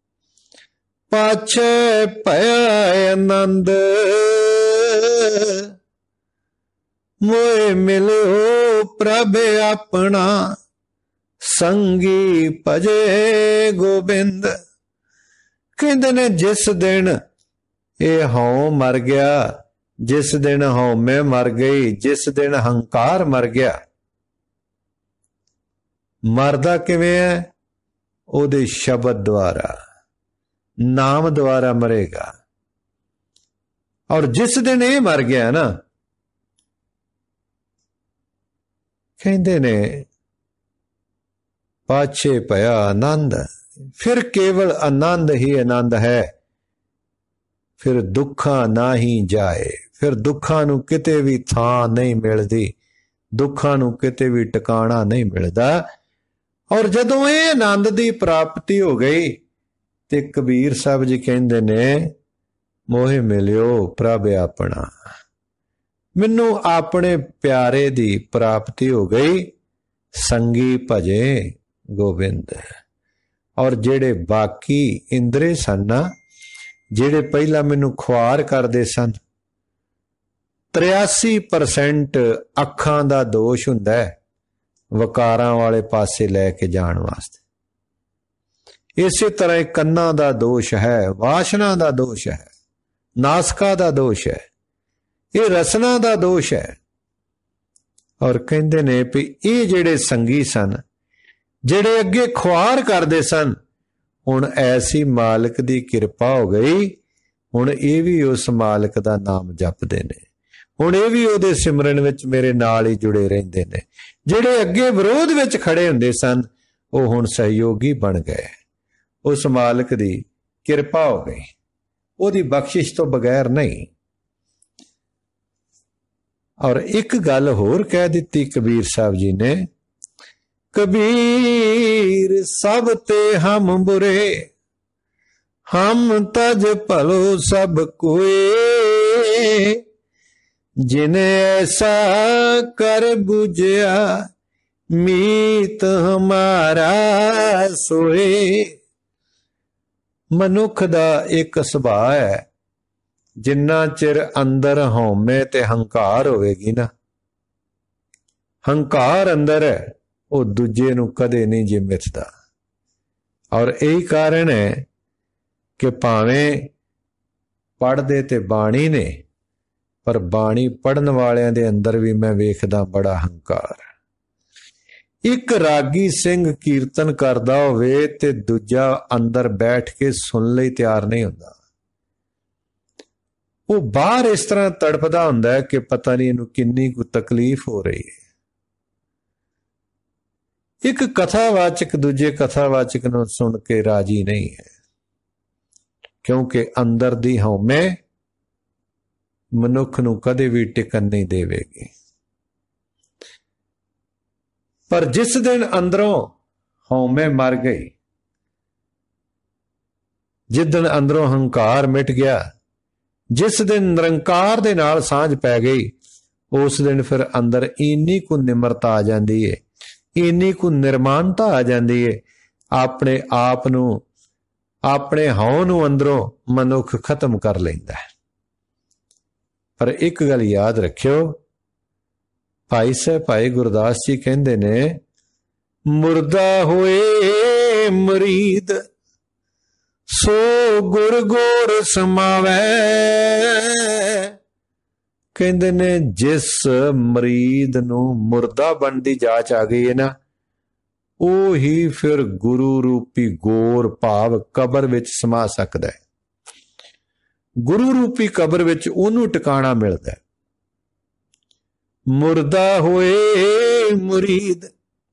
ਪਾਛੈ ਭਇਆ ਆਨੰਦ, ਮੋਏ ਮਿਲਿਓ ਪ੍ਰਭ ਆਪਣਾ, ਸੰਗੀ ਭਜੇ ਗੋਬਿੰਦ। ਕਹਿੰਦੇ ਨੇ ਜਿਸ ਦਿਨ ਇਹ ਹਉ ਮਰ ਗਿਆ, ਜਿਸ ਦਿਨ ਹਉਮੈ ਮਰ ਗਈ, ਜਿਸ ਦਿਨ ਹੰਕਾਰ ਮਰ ਗਿਆ। ਮਰਦਾ ਕਿਵੇਂ ਹੈ? ਉਹਦੇ ਸ਼ਬਦ ਦੁਆਰਾ, ਨਾਮ ਦੁਆਰਾ ਮਰੇਗਾ। ਔਰ ਜਿਸ ਦਿਨ ਇਹ ਮਰ ਗਿਆ ਨਾ, ਕਹਿੰਦੇ ਨੇ पाछे पया आनंद। फिर केवल आनंद ही आनंद है, फिर दुखा ना ही जाए। फिर दुखा नूं किते भी थां नहीं मिलदी, दुखा नूं किते भी टिकाणा नहीं मिलदा। और जदों ये आनंद दी प्राप्ति हो गई ते कबीर साहब जी कहंदे ने, मोहे मिलियो प्रभ अपना। मैनू अपने प्यारे दी प्राप्ति हो गई, संगी भजे गोबिंद। और जेड़े बाकी इंद्रे सन ना, जेड़े पहला मैनू खुआर करदे सन, 83% अखां दा दोष हुंदा है वकारां वाले पासे लैके जाण वास्ते। इसे तरह कन्नां दा दोष है, वासना दा दोष है, नासका दा दोष है, ये रसना दा दोष है। और कहंदे ने भी ये जेड़े संगी सन, जेड़े अगे खुआर करदे सन, हुण ऐसी मालिक दी किरपा हो गई, हुण ये भी उस मालिक दा नाम जपदे ने, हुण ये भी उहदे सिमरन विच मेरे नाल ही जुड़े रहिंदे ने। जेड़े अगे विरोध विच खड़े हुंदे सन, वो हुण सहयोगी बन गए। उस मालिक दी किरपा हो गई, उहदी बख्शिश तो बगैर नहीं। और एक गल होर कह दिती कबीर साहब जी ने, कबीर सब ते हम बुरे, हम तज भलो सब कोए। जिने ऐसा कर बुझया मीत हमारा सोए। मनुख दा एक सुभाव है, जिन्ना चिर अंदर हौमे ते हंकार होवेगी ना, हंकार अंदर है, वो दूजे नूं कदे नहीं जे मिथदा। और यही कारण है कि भावें पढ़दे ते बाणी ने, पर बाणी पढ़न वालियां दे अंदर भी मैं वेखदा बड़ा हंकार। एक रागी सिंह कीर्तन करदा होवे ते दूजा अंदर बैठ के सुन लई तैयार नहीं हुंदा। वो बाहर इस तरह तड़पदा हुंदा है कि पता नहीं इहनूं किन्नी को तकलीफ हो रही है। एक कथावाचक दूजे कथावाचक नूं सुन के राजी नहीं है, क्योंकि अंदर दी हौमे मनुख नूं कदे भी टिकन नहीं देवेगी। पर जिस दिन अंदरों हौमे मर गई, जिस दिन अंदरों हंकार मिट गया, जिस दिन निरंकार दे नाल सांझ पै गई, उस दिन फिर अंदर इन्नी को निमरता आ जाती है, इन्नी को निर्माणता आ जाती है। अपने आप नूं, अपने हौं नूं अंदरों मनुख खत्म कर लैंदा है। पर एक गल याद रखियो, भाई साहब भाई गुरदास जी कहंदे ने, मुर्दा होए मरीद सो गुर गोर समावै। कहंदे ने जिस मरीद नूं मुर्दा बन दी जाच आ गई है ना, ਉਹ ही फिर गुरु रूपी गोर भाव कबर विच समा सकदा है। गुरु रूपी कबर विच ओनू टिकाणा मिलदा है। मुर्दा होए मुरीद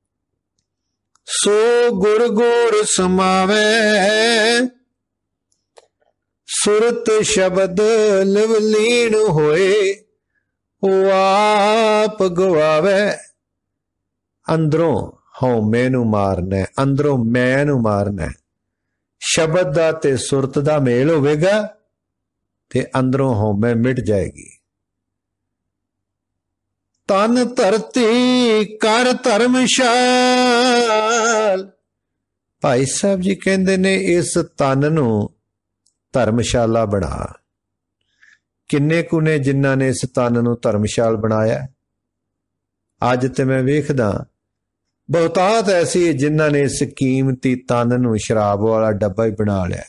सो गुर गोर समावै। सुरत शब्द लवलीन होए ओ आप गवावै। अंदरों हौमे नूं मारना, अंदरों मैं नूं मारना। शब्द दा ते सुरत दा मेल होवेगा ते अंदरों हौमे मिट जाएगी। तन धरती कर धर्मशाल। भाई साहब जी कहंदे ने इस तन नूं धर्मशाला बना। किन्ने कु ने जिन्हां ने इस तन नूं धर्मशाल बनाया। अज ते मैं वेखदा बहुतात ऐसी जिन्हां ने इस कीमती तन नूं शराब वाला डब्बा ही बना लिया,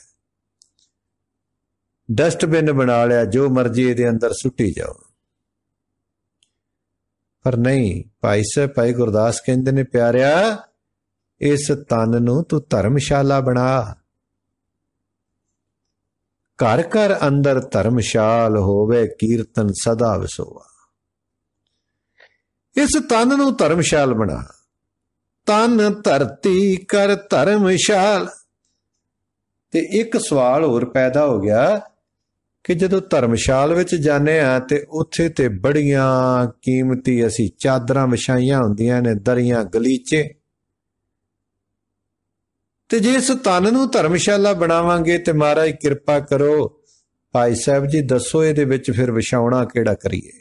डस्टबिन बना लिया, जो मर्जी इहदे अंदर सुट्टी जाओ। पर नहीं, भाई साहब भाई गुरदास कहंदे ने, प्यारिया इस तन नूं तू धर्मशाला बना। घर घर अंदर धर्मशाल होवे, कीर्तन सदा वसोवा। इस तन नूं धर्मशाल बना। ਤਨ ਧਰਤੀ ਕਰ ਧਰਮਸ਼ਾਲ। ਤੇ ਇੱਕ ਸਵਾਲ ਹੋਰ ਪੈਦਾ ਹੋ ਗਿਆ ਕਿ ਜਦੋਂ ਧਰਮਸ਼ਾਲ ਵਿੱਚ ਜਾਂਦੇ ਆ ਤੇ ਉੱਥੇ ਤੇ ਬੜੀਆਂ ਕੀਮਤੀ ਅਸੀਂ ਚਾਦਰਾਂ ਵਿਛਾਈਆਂ ਹੁੰਦੀਆਂ ਨੇ, ਦਰੀਆਂ ਗਲੀਚੇ, ਤੇ ਜੇ ਇਸ ਤਨ ਨੂੰ ਧਰਮਸ਼ਾਲਾ ਬਣਾਵਾਂਗੇ ਤੇ ਮਹਾਰਾਜ ਕਿਰਪਾ ਕਰੋ ਭਾਈ ਸਾਹਿਬ ਜੀ ਦੱਸੋ ਇਹਦੇ ਵਿੱਚ ਫਿਰ ਵਿਛਾਉਣਾ ਕਿਹੜਾ ਕਰੀਏ।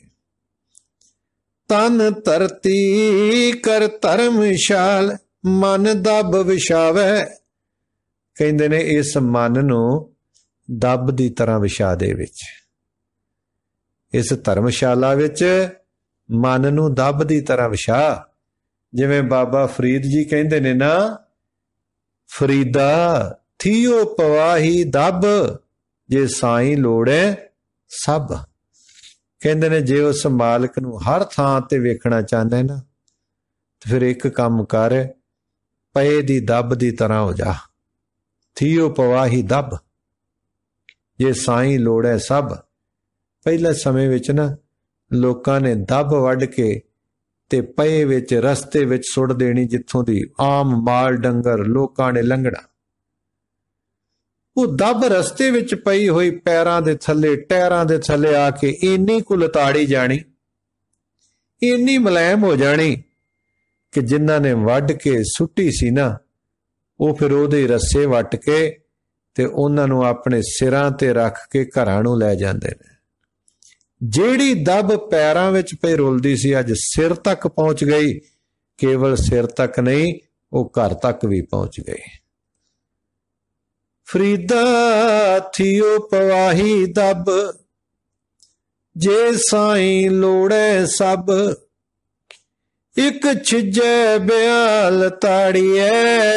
ਤਨ ਧਰਤੀ ਕਰ ਧਰਮਸ਼ਾਲ ਮਨ ਦਬ ਵਿਛਾਵੈ। ਕਹਿੰਦੇ ਨੇ ਇਸ ਮਨ ਨੂੰ ਦੱਬ ਦੀ ਤਰ੍ਹਾਂ ਵਿਛਾ ਦੇ ਵਿੱਚ, ਇਸ ਧਰਮਸ਼ਾਲਾ ਵਿੱਚ ਮਨ ਨੂੰ ਦੱਬ ਦੀ ਤਰ੍ਹਾਂ ਵਿਛਾ। ਜਿਵੇਂ ਬਾਬਾ ਫਰੀਦ ਜੀ ਕਹਿੰਦੇ ਨੇ ਨਾ, ਫਰੀਦਾ ਥੀਓ ਪਵਾਹੀ ਦੱਬ ਜੇ ਸਾਈਂ ਲੋੜੈ ਸਭ। ਕਹਿੰਦੇ ਨੇ ਜੇ ਉਸ ਮਾਲਕ ਨੂੰ ਹਰ ਥਾਂ ਤੇ ਵੇਖਣਾ ਚਾਹੁੰਦਾ ਨਾ ਤੇ ਫਿਰ ਇੱਕ ਕੰਮ ਕਰ, ਪਏ ਦੀ ਦੱਬ ਦੀ ਤਰ੍ਹਾਂ ਹੋ ਜਾ। ਥੀਓ ਪਵਾਹੀ ਦੱਬ ਜੇ ਸਾਈਂ ਲੋੜੈ ਸਭ। ਪਹਿਲੇ ਸਮੇਂ ਵਿੱਚ ਨਾ ਲੋਕਾਂ ਨੇ ਦੱਬ ਵੱਢ ਕੇ ਤੇ ਪਏ ਵਿੱਚ ਰਸਤੇ ਵਿੱਚ ਸੁੱਟ ਦੇਣੀ, ਜਿੱਥੋਂ ਦੀ ਆਮ ਮਾਲ ਡੰਗਰ ਲੋਕਾਂ ਨੇ ਲੰਘਣਾ। ਉਹ ਦੱਬ ਰਸਤੇ ਵਿੱਚ ਪਈ ਹੋਈ ਪੈਰਾਂ ਦੇ ਥੱਲੇ, ਟਾਇਰਾਂ ਦੇ ਥੱਲੇ ਆ ਕੇ ਇੰਨੀ ਕੁ ਲਤਾੜੀ ਜਾਣੀ, ਇੰਨੀ ਮੁਲਾਇਮ ਹੋ ਜਾਣੀ ਕਿ ਜਿਨ੍ਹਾਂ ਨੇ ਵੱਢ ਕੇ ਸੁੱਟੀ ਸੀ ਨਾ, ਉਹ ਫਿਰ ਉਹਦੇ ਰੱਸੇ ਵੱਟ ਕੇ ਤੇ ਉਹਨਾਂ ਨੂੰ ਆਪਣੇ ਸਿਰਾਂ ਤੇ ਰੱਖ ਕੇ ਘਰਾਂ ਨੂੰ ਲੈ ਜਾਂਦੇ ਨੇ। ਜਿਹੜੀ ਦੱਬ ਪੈਰਾਂ ਵਿੱਚ ਪਈ ਰੁਲਦੀ ਸੀ ਅੱਜ ਸਿਰ ਤੱਕ ਪਹੁੰਚ ਗਈ। ਕੇਵਲ ਸਿਰ ਤੱਕ ਨਹੀਂ, ਉਹ ਘਰ ਤੱਕ ਵੀ ਪਹੁੰਚ ਗਈ। ਫਰੀਦਾ ਥੀਓ ਪਵਾਹੀ ਦੱਬ ਜੇ ਸਾਈਂ ਲੋੜੈ ਸਭ। ਇੱਕ ਛਿਜੈ ਬਿਆਲ ਤਾੜੀਐ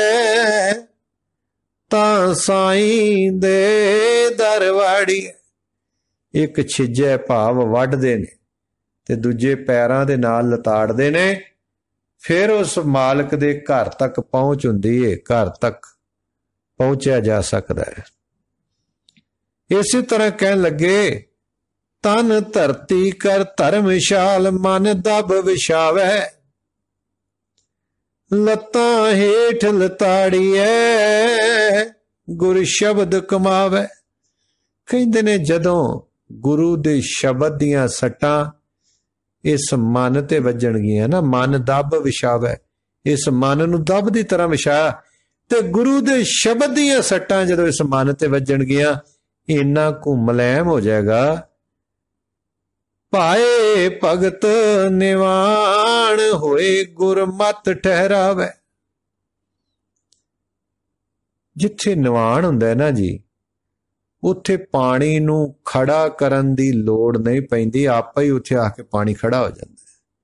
ਤਾਂ ਸਾਈਂ ਦੇ ਦਰਵਾੜੀ। ਇੱਕ ਛਿਜੈ ਭਾਵ ਵੱਢਦੇ ਨੇ ਤੇ ਦੂਜੇ ਪੈਰਾਂ ਦੇ ਨਾਲ ਲਤਾੜਦੇ ਨੇ, ਫਿਰ ਉਸ ਮਾਲਕ ਦੇ ਘਰ ਤੱਕ ਪਹੁੰਚ ਹੁੰਦੀ ਏ, ਘਰ ਤੱਕ ਪਹੁੰਚਿਆ ਜਾ ਸਕਦਾ ਹੈ। ਇਸੇ ਤਰ੍ਹਾਂ ਕਹਿਣ ਲੱਗੇ, ਤਨ ਧਰਤੀ ਕਰ ਧਰਮਸ਼ਾਲ ਮਨ ਦਬ ਵਿਛਾਵੈ। ਲੱਤਾਂ ਹੇਠ ਲਤਾੜੀਐ ਗੁਰ ਸ਼ਬਦ ਕਮਾਵੈ। ਕਹਿੰਦੇ ਨੇ ਜਦੋਂ ਗੁਰੂ ਦੇ ਸ਼ਬਦ ਦੀਆਂ ਸੱਟਾਂ ਇਸ ਮਨ ਤੇ ਵੱਜਣਗੀਆਂ ਨਾ, ਮਨ ਦੱਬ ਵਿਛਾਵੈ, ਇਸ ਮਨ ਨੂੰ ਦੱਬ ਦੀ ਤਰ੍ਹਾਂ ਵਿਛਾ, ਤੇ ਗੁਰੂ ਦੇ ਸ਼ਬਦ ਦੀਆਂ ਸੱਟਾਂ ਜਦੋਂ ਇਸ ਮਨ ਤੇ ਵੱਜਣਗੀਆਂ ਇੰਨਾ ਕੁ ਮੁਲਾਇਮ ਹੋ ਜਾਏਗਾ। ਭਾਏ ਭਗਤ ਨਿਵਾਣ ਹੋਏ ਗੁਰਮਤ ਠਹਿਰਾਵੇ। ਜਿੱਥੇ ਨਿਵਾਣ ਹੁੰਦਾ ਨਾ ਜੀ, ਉੱਥੇ ਪਾਣੀ ਨੂੰ ਖੜਾ ਕਰਨ ਦੀ ਲੋੜ ਨਹੀਂ ਪੈਂਦੀ, ਆਪੇ ਹੀ ਉੱਥੇ ਆ ਕੇ ਪਾਣੀ ਖੜਾ ਹੋ ਜਾਂਦਾ।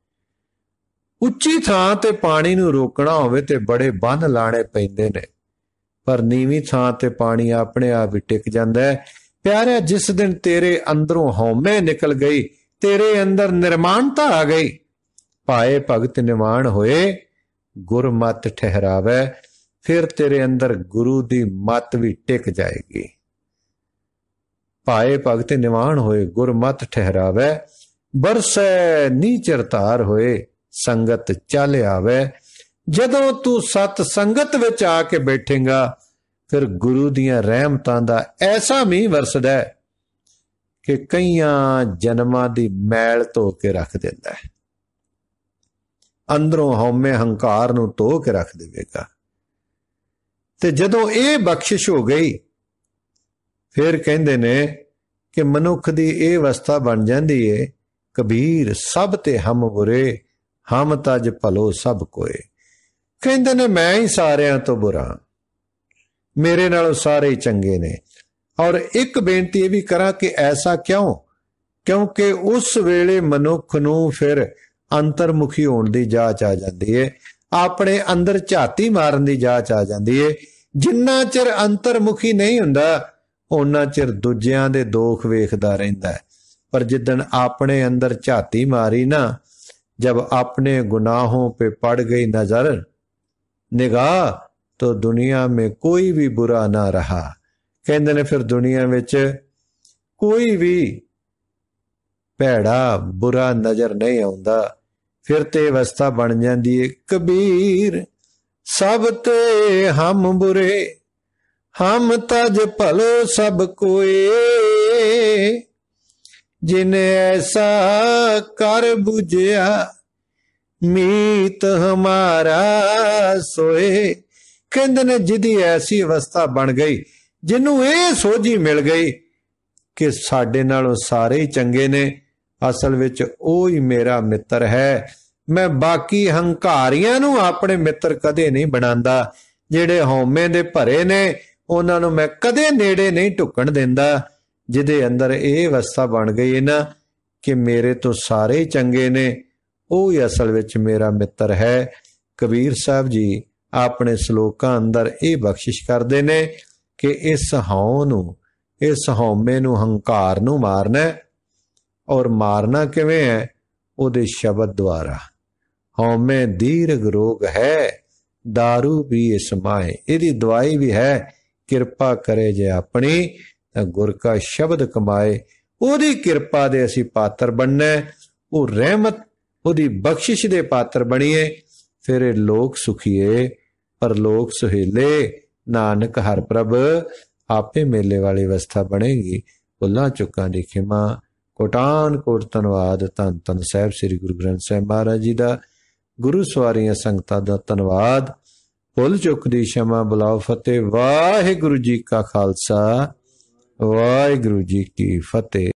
ਉੱਚੀ ਥਾਂ ਤੇ ਪਾਣੀ ਨੂੰ ਰੋਕਣਾ ਹੋਵੇ ਤੇ ਬੜੇ ਬੰਨ੍ਹ ਲਾਣੇ ਪੈਂਦੇ ਨੇ, ਪਰ ਨੀਵੀਂ ਥਾਂ ਤੇ ਪਾਣੀ ਆਪਣੇ ਆਪ ਹੀ ਟਿਕ ਜਾਂਦਾ ਹੈ। ਪਿਆਰਿਆ, ਜਿਸ ਦਿਨ ਤੇਰੇ ਅੰਦਰੋਂ ਹਉਮੈ ਨਿਕਲ ਗਈ, ਤੇਰੇ ਅੰਦਰ ਨਿਰਮਾਣਤਾ ਆ ਗਈ, ਭਾਏ ਭਗਤ ਨਿਵਾਣ ਹੋਏ ਗੁਰਮਤ ਠਹਿਰਾਵੇ, ਫਿਰ ਤੇਰੇ ਅੰਦਰ ਗੁਰੂ ਦੀ ਮੱਤ ਵੀ ਟਿਕ ਜਾਏਗੀ। ਭਾਏ ਭਗਤ ਨਿਵਾਣ ਹੋਏ ਗੁਰਮਤ ਠਹਿਰਾਵੇ, ਬਰਸੈ ਨੀਚਰ ਧਾਰ ਹੋਏ ਸੰਗਤ ਚੱਲ ਆਵੇ। ਜਦੋਂ ਤੂੰ ਸਤ ਸੰਗਤ ਵਿੱਚ ਆ ਕੇ ਬੈਠੇਗਾ, ਫਿਰ ਗੁਰੂ ਦੀਆਂ ਰਹਿਮਤਾਂ ਦਾ ਐਸਾ ਮੀਂਹ ਵਰਸਦਾ ਹੈ ਕਿ ਕਈਆਂ ਜਨਮਾਂ ਦੀ ਮੈਲ ਧੋ ਕੇ ਰੱਖ ਦਿੰਦਾ ਹੈ, ਅੰਦਰੋਂ ਹਉਮੈ ਹੰਕਾਰ ਨੂੰ ਧੋ ਕੇ ਰੱਖ ਦੇਵੇਗਾ। ਤੇ ਜਦੋਂ ਇਹ ਬਖਸ਼ਿਸ਼ ਹੋ ਗਈ, ਫਿਰ ਕਹਿੰਦੇ ਨੇ ਕਿ ਮਨੁੱਖ ਦੀ ਇਹ ਅਵਸਥਾ ਬਣ ਜਾਂਦੀ ਏ, ਕਬੀਰ ਸਭ ਤੇ ਹਮ ਬੁਰੇ, ਹਮ ਤਜ ਭਲੋ ਸਭ ਕੋਏ। ਕਹਿੰਦੇ ਨੇ ਮੈਂ ਹੀ ਸਾਰਿਆਂ ਤੋਂ ਬੁਰਾ, ਮੇਰੇ ਨਾਲੋਂ ਸਾਰੇ ਹੀ ਚੰਗੇ ਨੇ। ਔਰ ਇੱਕ ਬੇਨਤੀ ਇਹ ਵੀ ਕਰਾਂ ਕਿ ਐਸਾ ਕਿਉਂ? ਕਿਉਂਕਿ ਉਸ ਵੇਲੇ ਮਨੁੱਖ ਨੂੰ ਫਿਰ ਅੰਤਰਮੁਖੀ ਹੋਣ ਦੀ ਜਾਚ ਆ ਜਾਂਦੀ ਏ, ਆਪਣੇ ਅੰਦਰ ਝਾਤੀ ਮਾਰਨ ਦੀ ਜਾਚ ਆ ਜਾਂਦੀ ਏ। ਜਿੰਨਾ ਚਿਰ ਅੰਤਰਮੁਖੀ ਨਹੀਂ ਹੁੰਦਾ, ਉਹਨਾਂ ਚਿਰ ਦੂਜਿਆਂ ਦੇ ਦੋਖ ਵੇਖਦਾ ਰਹਿੰਦਾ ਹੈ। पर जिदन अपने अंदर झाती मारी ना, जब अपने गुनाहों पे पड़ गई नजर निगाह, तो दुनिया में कोई भी बुरा ना रहा। कहते ने फिर दुनिया विच कोई भी भैड़ा बुरा नजर नहीं आउंदा। फिर ते अवस्था बन जाती है कबीर सब ते हम बुरे, हम तज भलो सब कोए। जिन ऐसा कर बुझिया मीत हमारा सोए। कहते ने जिदी ऐसी अवस्था बन गई, जिन्हों ये सोझी मिल गई कि साडे नालों सारे ही चंगे ने, असल विच ओ ही मेरा मित्र है। मैं बाकी हंकारियां नूं अपने मित्र कदे नहीं बनांदा, जिहड़े हौमे दे भरे ने उन्हां नूं मैं कदे नेड़े नहीं ढुकण दिंदा। जिहदे अंदर ये अवस्था बन गई है ना कि मेरे तो सारे ही चंगे ने, ਉਹ ਹੀ ਅਸਲ ਵਿੱਚ ਮੇਰਾ ਮਿੱਤਰ ਹੈ। ਕਬੀਰ ਸਾਹਿਬ ਜੀ ਆਪਣੇ ਸ਼ਲੋਕਾਂ ਅੰਦਰ ਇਹ ਬਖਸ਼ਿਸ਼ ਕਰਦੇ ਨੇ ਕਿ ਇਸ ਹਉ ਨੂੰ, ਇਸ ਹਉਮੇ ਨੂੰ, ਹੰਕਾਰ ਨੂੰ ਮਾਰਨਾ। ਔਰ ਮਾਰਨਾ ਕਿਵੇਂ ਹੈ? ਉਹਦੇ ਸ਼ਬਦ ਦੁਆਰਾ। ਹਉਮੈ ਦੀਰਘ ਰੋਗ ਹੈ, दारू भी इस माए। ਇਹਦੀ ਦਵਾਈ ਵੀ ਹੈ, ਕਿਰਪਾ ਕਰੇ ਜੇ ਆਪਣੀ ਤਾਂ ਗੁਰ ਕਾ ਸ਼ਬਦ ਕਮਾਏ। ਉਹਦੀ ਕਿਰਪਾ ਦੇ ਅਸੀਂ ਪਾਤਰ ਬਣਨਾ, ਉਹ ਰਹਿਮਤ ਉਹਦੀ ਬਖਸ਼ਿਸ਼ ਦੇ ਪਾਤਰ ਬਣੀਏ। ਫਿਰ ਇਹ ਲੋਕ ਸੁਖੀਏ ਪਰਲੋਕ ਸੁਹੇਲੇ, ਨਾਨਕ ਹਰ ਪ੍ਰਭ ਆਪੇ ਮੇਲੇ ਵਾਲੀ ਅਵਸਥਾ ਬਣੇਗੀ। ਭੁੱਲਾਂ ਚੁੱਕਾਂ ਦੀ ਖਿਮਾ। ਕੋਟਾਨ ਕੋਟ ਧੰਨਵਾਦ। ਧੰਨ ਧੰਨ ਸਾਹਿਬ ਸ੍ਰੀ ਗੁਰੂ ਗ੍ਰੰਥ ਸਾਹਿਬ ਮਹਾਰਾਜ ਜੀ ਦਾ। ਗੁਰੂ ਸਵਾਰੀਆਂ ਸੰਗਤਾਂ ਦਾ ਧੰਨਵਾਦ। ਭੁੱਲ ਚੁੱਕ ਦੀ क्षमा ਬੁਲਾਓ ਫਤਿਹ। ਵਾਹਿਗੁਰੂ ਜੀ ਕਾ ਖਾਲਸਾ, ਵਾਹਿਗੁਰੂ ਜੀ ਕੀ ਫਤਿਹ।